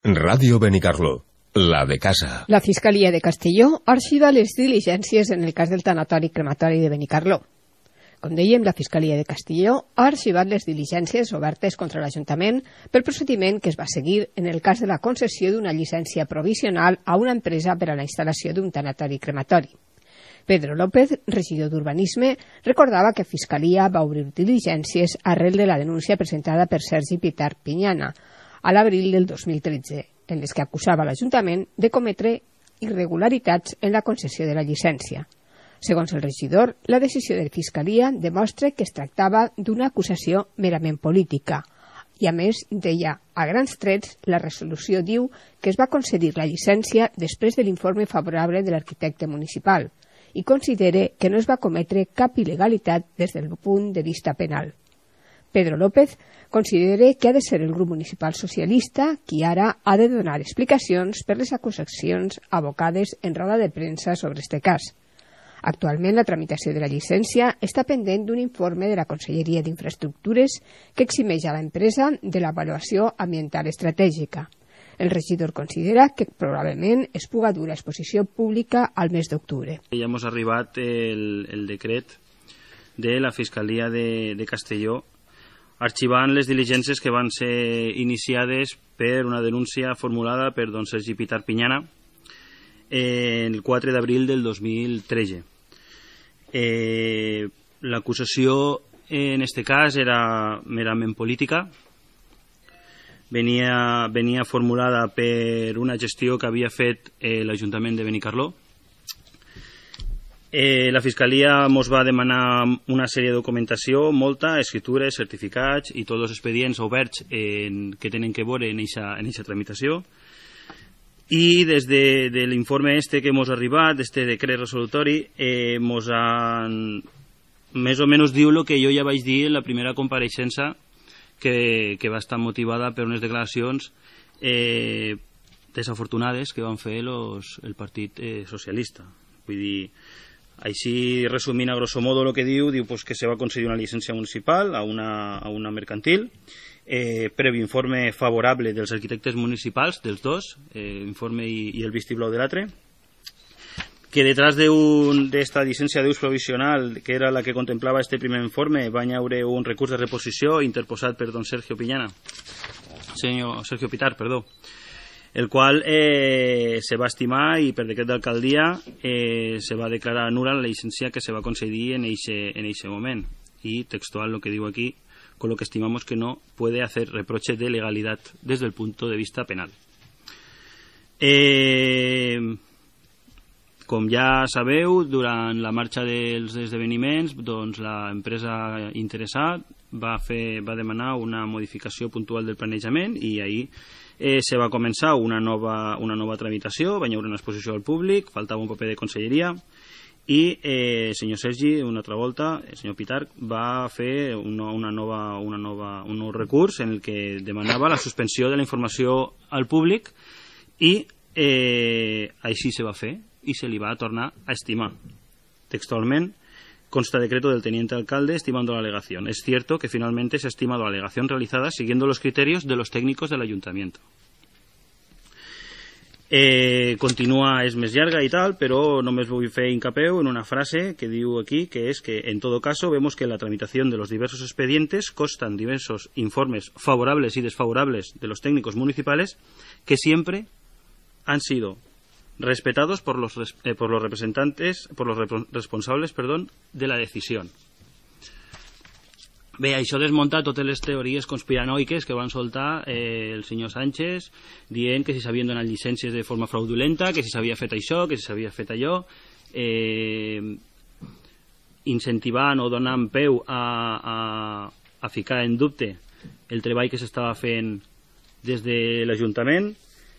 Ràdio Benicarló, la de casa. La Fiscalia de Castelló arxiva les diligències en el cas del tanatori crematori de Benicarló. Com dèiem, la Fiscalia de Castelló ha arxivat les diligències obertes contra l'Ajuntament pel procediment que es va seguir en el cas de la concessió d'una llicència provisional a una empresa per a la instal·lació d'un tanatori crematori. Pedro López, regidor d'Urbanisme, recordava que Fiscalia va obrir diligències arrel de la denúncia presentada per Sergi Pitar Piñana a l'abril del 2013, en les que acusava l'Ajuntament de cometre irregularitats en la concessió de la llicència. Segons el regidor, la decisió de Fiscalia demostra que es tractava d'una acusació merament política. I a més, deia, a grans trets, la resolució diu que es va concedir la llicència després de l'informe favorable de l'arquitecte municipal i considere que no es va cometre cap il·legalitat des del punt de vista penal. Pedro López considera que ha de ser el grup municipal socialista qui ara ha de donar explicacions per les acusacions abocades en roda de premsa sobre este cas. Actualment, la tramitació de la llicència està pendent d'un informe de la Conselleria d'Infraestructures que eximeix a l'empresa de l'avaluació ambiental estratègica. El regidor considera que probablement es puga dur a exposició pública al mes d'octubre. Ja hemos arribat el decret de la Fiscalia de Castelló arxivant les diligències que van ser iniciades per una denúncia formulada per don Sergi Pitar Piñana el 4 d'abril del 2013. L'acusació en este cas era merament política, venia formulada per una gestió que havia fet l'Ajuntament de Benicarló. La Fiscalia ens va demanar una sèrie de documentació, molta, escritures, certificats i tots els expedients oberts que tenen que veure en aquesta tramitació. I des de l'informe que ens ha arribat, este decret resolutori, més o menys diu el que jo ja vaig dir en la primera compareixença, que va estar motivada per unes declaracions desafortunades que van fer el Partit Socialista. Vull dir, així resumint a grosso modo el que diu que se va concedir una llicència municipal a una mercantil, previ informe favorable dels arquitectes municipals, dels dos, informe i el vistiplau de l'altre, que detrás d'esta llicència d'ús provisional, que era la que contemplava este primer informe, va haver un recurs de reposició interposat per don Sergio Pitar, el qual se va estimar i per decret d'alcaldia se va declarar nula la llicència que se va concedir en ese moment. Y textual lo que digo aquí, con lo que estimamos que no puede hacer reproche de legalidad desde el punto de vista penal. Com ja sabeu, durant la marxa dels esdeveniments, doncs l'empresa interessada va demanar una modificació puntual del planejament i ahir se va començar una nova tramitació, va haver una exposició al públic, faltava un paper de conselleria i el senyor Sergi, una altra volta, el senyor Pitar, va fer un nou recurs en el que demanava la suspensió de la informació al públic i així se va fer i se li va tornar a estimar. Textualment, consta decreto del teniente alcalde estimando la alegación. Es cierto que finalmente se ha estimado la alegación realizada siguiendo los criterios de los técnicos del ayuntamiento. Continúa, és més llarga y tal, pero només vull fer hincapeu en una frase que diu aquí, que es que en todo caso vemos que en la tramitación de los diversos expedientes constan diversos informes favorables y desfavorables de los técnicos municipales que siempre han sido respetados por los responsables de la decisión. Bé, això desmunta totes les teories conspiranoiques que van soltar el senyor Sánchez dient que si s'havien donat llicències de forma fraudulenta, que si s'havia fet això, que si s'havia fet allò, incentivant o donant peu a ficar en dubte el treball que s'estava fent des de l'Ajuntament.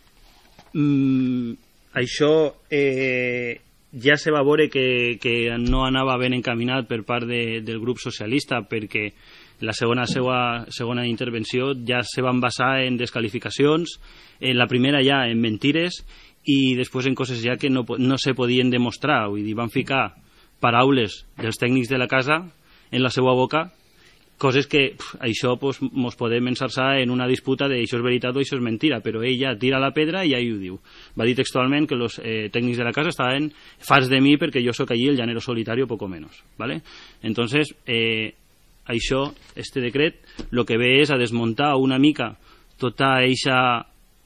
Això ja se va veure que no anava ben encaminat per part del grup socialista, perquè la segona intervenció ja se van basar en descalificacions, en la primera ja en mentires i després en coses ja que no se podien demostrar. Vull dir, van ficar paraules dels tècnics de la casa en la seva boca coses que això mos podem encerçar en una disputa de això és veritat o això és mentira, però ell ja tira la pedra i ja ho diu. Va dir textualment que els tècnics de la casa estaven farts de mi perquè jo sóc allí el llanero solitario poco menos, ¿vale? Entonces, això, este decret, lo que ve és a desmuntar una mica tota eixa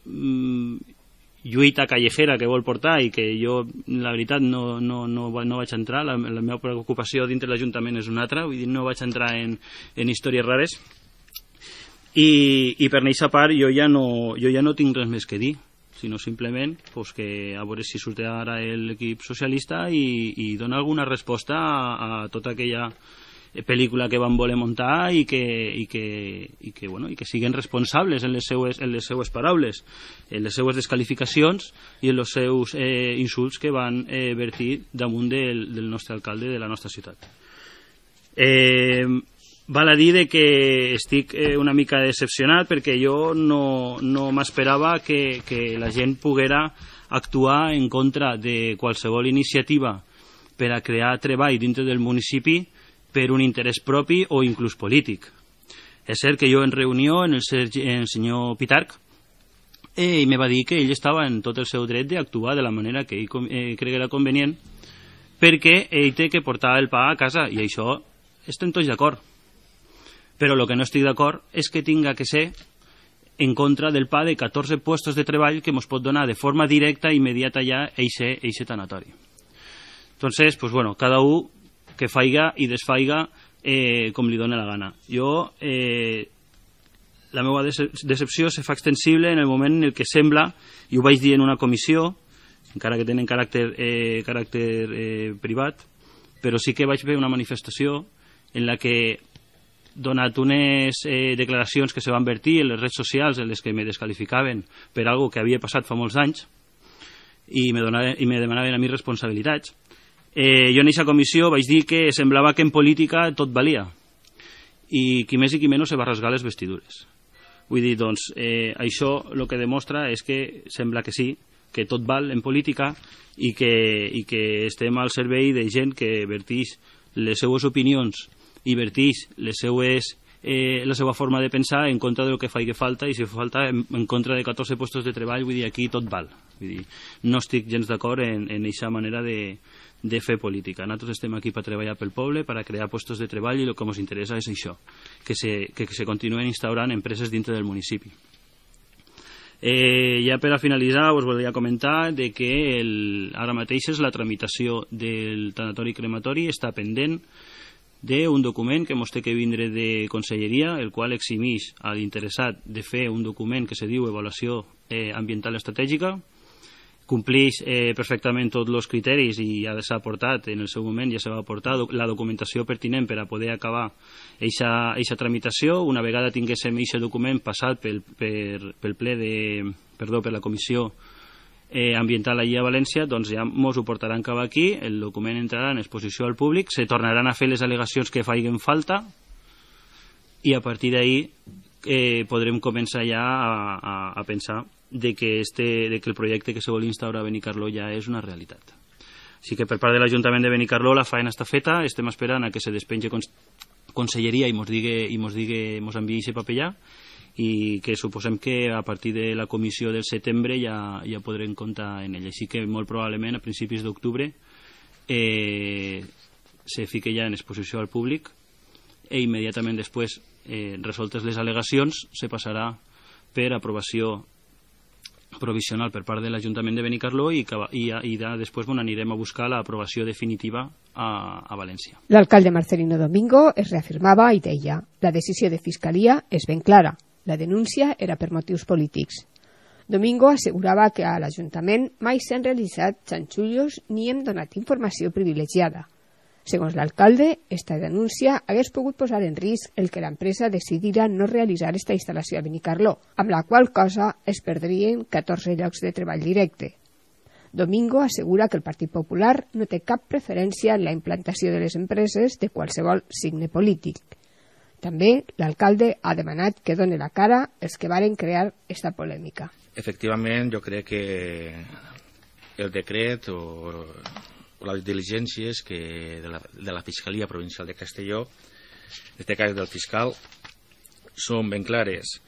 lluita callejera que vol portar i que jo, la veritat, no vaig entrar. La meva preocupació dintre l'Ajuntament és una altra, vull dir, no vaig entrar en històries rares. I per aquesta part jo ja no tinc res més que dir, sinó simplement que a veure si surt ara l'equip socialista i dona alguna resposta a tota aquella pel·lícula que van voler muntar i que siguin responsables en les seues paraules, en les seues descalificacions i en els seus insults que van vertir damunt del nostre alcalde de la nostra ciutat. Val a dir que estic una mica decepcionat perquè jo no m'esperava que la gent poguera actuar en contra de qualsevol iniciativa per a crear treball dintre del municipi per un interès propi o inclús polític. És cert que jo en reunió en el senyor Pitarch ell me va dir que ell estava en tot el seu dret d'actuar de la manera que ell creguera convenient perquè ell té que portar el pa a casa i això estem tots d'acord. Però el que no estic d'acord és que tinga que ser en contra del pa de 14 puestos de treball que ens pot donar de forma directa i immediata ja eixe tanatori. Entonces, pues bueno, cada un que faiga i desfaiga com li dóna la gana. Jo, la meva decepció se fa extensible en el moment en què sembla, i ho vaig dir en una comissió, encara que tenen caràcter privat, però sí que vaig fer una manifestació en la que, donat unes declaracions que se van vertir en les redes socials en les que me descalificaven per algo que havia passat fa molts anys i me demanaven a mi responsabilitats, jo en aquesta comissió vaig dir que semblava que en política tot valia i qui més i qui menys se va rasgar les vestidures. Vull dir, doncs, això el que demostra és que sembla que sí, que tot val en política i que estem al servei de gent que vertix les seues opinions i vertix la seva forma de pensar en contra del que faci falta i si fa falta en contra de 14 puestos de treball. Vull dir, aquí tot val. Vull dir, no estic gens d'acord en aquesta manera de fer política. Nosaltres estem aquí per treballar pel poble, per a crear puestos de treball i el que ens interessa és això, que se continuen instaurant empreses dintre del municipi. Ja per a finalitzar us volia comentar que ara mateix la tramitació del tanatori crematori està pendent d'un document que ens té que vindre de Conselleria, el qual eximeix a l'interessat de fer un document que se diu Avaluació Ambiental Estratègica. Compleix perfectament tots els criteris i ja s'ha aportat, en el seu moment ja se va aportar la documentació pertinent per a poder acabar aquesta tramitació. Una vegada tinguéssim aquest document passat per la Comissió Ambiental allí a València, doncs ja ens ho portaran cap aquí, el document entrarà en exposició al públic, se tornaran a fer les al·legacions que facin falta i a partir d'ahí podrem començar ja a pensar de que el projecte que se vol instaurar a Benicarló ja és una realitat. Així que per part de l'Ajuntament de Benicarló la feina està feta, estem esperant a que se despengi Conselleria i ens enviï aquest paper ja i que suposem que a partir de la comissió del setembre ja podrem comptar en ell. Així que molt probablement a principis d'octubre se fique ja en exposició al públic i immediatament després, resoltes les al·legacions, se passarà per aprovació provisional per part de l'Ajuntament de Benicarló i després anirem a buscar l'aprovació definitiva a València. L'alcalde Marcelino Domingo es reafirmava i deia: la decisió de Fiscalia és ben clara, la denúncia era per motius polítics. Domingo assegurava que a l'Ajuntament mai s'han realitzat xanxullos ni hem donat informació privilegiada. Segons l'alcalde, esta denúncia hagués pogut posar en risc el que l'empresa decidira no realitzar esta instal·lació a Benicarló, amb la qual cosa es perdrien 14 llocs de treball directe. Domingo assegura que el Partit Popular no té cap preferència en la implantació de les empreses de qualsevol signe polític. També l'alcalde ha demanat que doni la cara els que varen crear esta polèmica. Efectivament, jo crec que el decret o les diligències de la Fiscalia Provincial de Castelló en este cas del fiscal, són ben clares.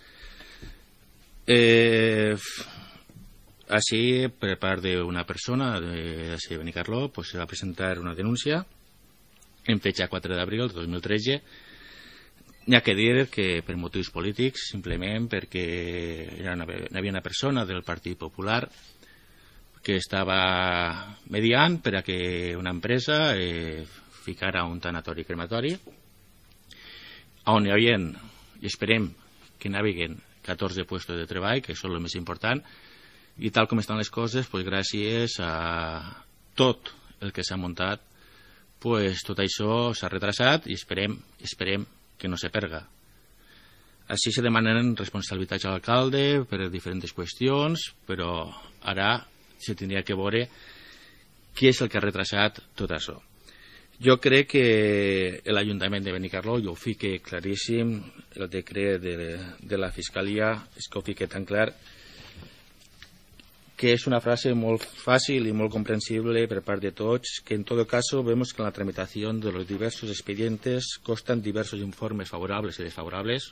Així, per part d'una persona de Benicarló, pues, se va presentar una denúncia en fecha 4 d'abril de 2013. N'hi ha que dir que per motius polítics, simplement perquè hi havia una persona del Partit Popular que estava mediant per a que una empresa ficara un tanatori crematori on hi havia, i esperem que n'hi hagi 14 puestos de treball, que són el més important, i tal com estan les coses, pues, gràcies a tot el que s'ha muntat, pues, tot això s'ha retrasat i esperem que no se perga. Així se demanen responsabilitats a l'alcalde per diferents qüestions, però ara se tindria que veure què és el que ha retrasat tot això. Jo crec que l'Ajuntament de Benicarló, jo ho fique claríssim, el decret de la Fiscalia és que ho fique tan clar que és una frase molt fàcil y molt comprensible per part de tots, que en todo caso vemos que en la tramitación de los diversos expedientes constan diversos informes favorables y desfavorables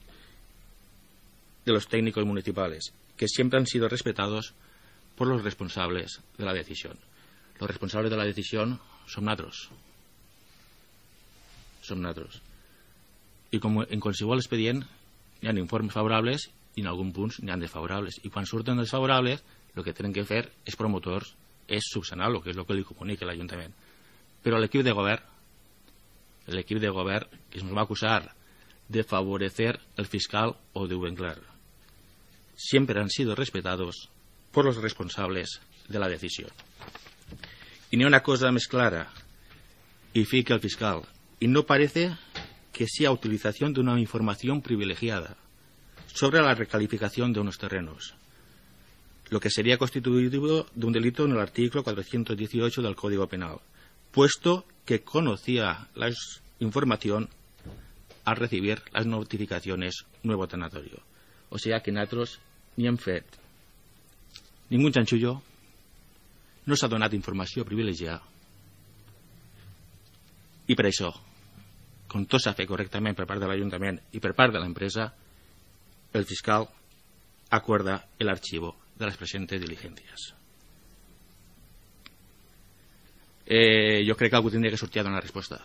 de los técnicos municipales, que siempre han sido respetados por los responsables de la decisión. Los responsables de la decisión son nosotros. Som nosaltres. I com en qualsevol expedient hi ha informes favorables i en alguns punts n'hi ha desfavorables. I quan surten desfavorables, el que tenen que fer els promotors és subsanar-lo, que és el que li comunica l'Ajuntament. Però l'equip de govern que ens va acusar de favorecer el fiscal, ho diu ben clar. Siempre han sido respetados por los responsables de la decisión. Y ni una cosa más clara, y fica el fiscal, y no parece que sea utilización de una información privilegiada sobre la recalificación de unos terrenos, lo que sería constitutivo de un delito en el artículo 418 del Código Penal, puesto que conocía la información al recibir las notificaciones nuevo tanatorio. O sea que nosaltres ni hem fet ningú xanxullo, no s'ha donat informació privilegiada i per això, com tot s'ha fet correctament per part de l'Ajuntament i per part de l'empresa, el fiscal acuerda el archivo de las presentes diligencias. Jo crec que algú tindria que sortir a donar resposta.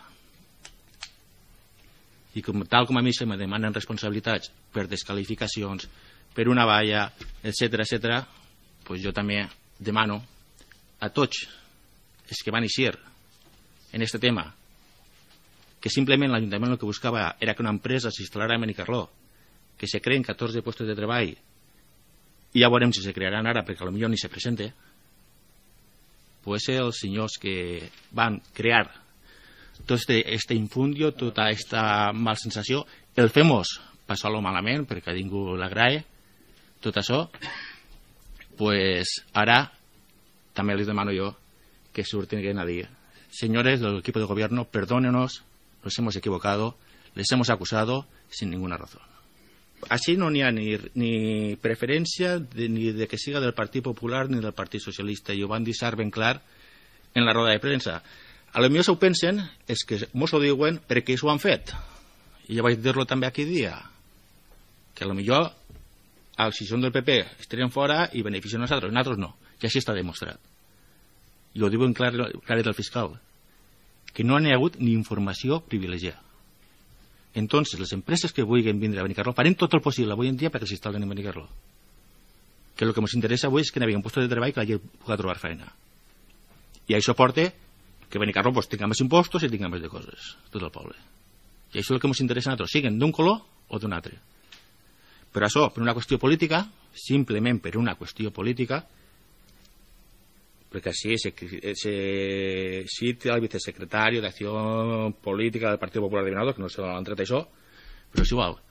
I tal com a mi se me demanen responsabilitats per descalificacions, per una valla, etc., pues jo també demano a tots els que van eixir en aquest tema que simplement l'Ajuntament el que buscava era que una empresa s'instal·lara a Benicarló, que se creen 14 puestos de treball i ja veurem si se crearan ara perquè potser ni se presente, pues els senyors que van crear tot este infundio, tota aquesta mal sensació, el femos passar-lo malament perquè a ningú l'agrada, tot això, pues ara també les demano jo que surten a dir: señores del equipo de gobierno, perdónenos, nos hemos equivocado, les hemos acusado sin ninguna razón. Així no n'hi ha ni preferència ni de que siga del Partit Popular ni del Partit Socialista, i ho van deixar ben clar en la roda de premsa. A lo millor s'ho pensen és que mos ho diuen perquè s'ho han fet, i ja vaig dir-lo també aquell dia, que a lo millor si són del PP estarien fora i beneficien nosaltres no, i així està demostrat, i ho diuen clar del fiscal, que no n'hi ha hagut ni informació privilegiada. Entonces, les empreses que vulguin vindre a Benicarló farem tot el possible avui en dia perquè s'instal·len en Benicarló, que el que ens interessa avui és que n'hi hagi un lloc de treball que la gent pugui trobar feina, i això porta que Benicarló pues, tinga més impostos i tinga més de coses, tot el poble, i això és el que ens interessa a nosaltres, siguin d'un color o d'un altre. Però això, per una qüestió política, simplement per una qüestió política, perquè així se cita el vicesecretari d'Acció Política del Partit Popular de Venado, que no se l'han tret això, però és igual,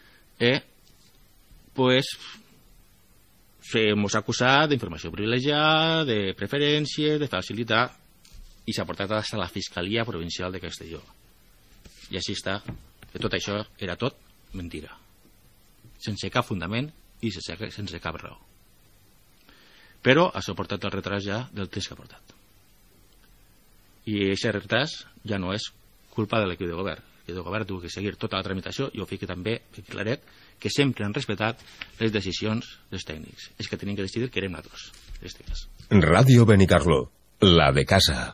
pues se mos ha acusat d'informació privilegiada, de preferències, de facilitar, i s'ha portat a la Fiscalia Provincial de Castelló. I així està, que tot això era tot mentira, sense cap fundament i sense cap raó. Però ha suportat el retras ja del temps que ha portat. I aquest retras ja no és culpa de l'equip de govern, que el govern ha de seguir tota la tramitació, jo fico també, claret, que sempre han respectat les decisions dels tècnics. És que tenim que decidir que érem nosaltres, en aquest cas. Ràdio Benicarló, la de casa.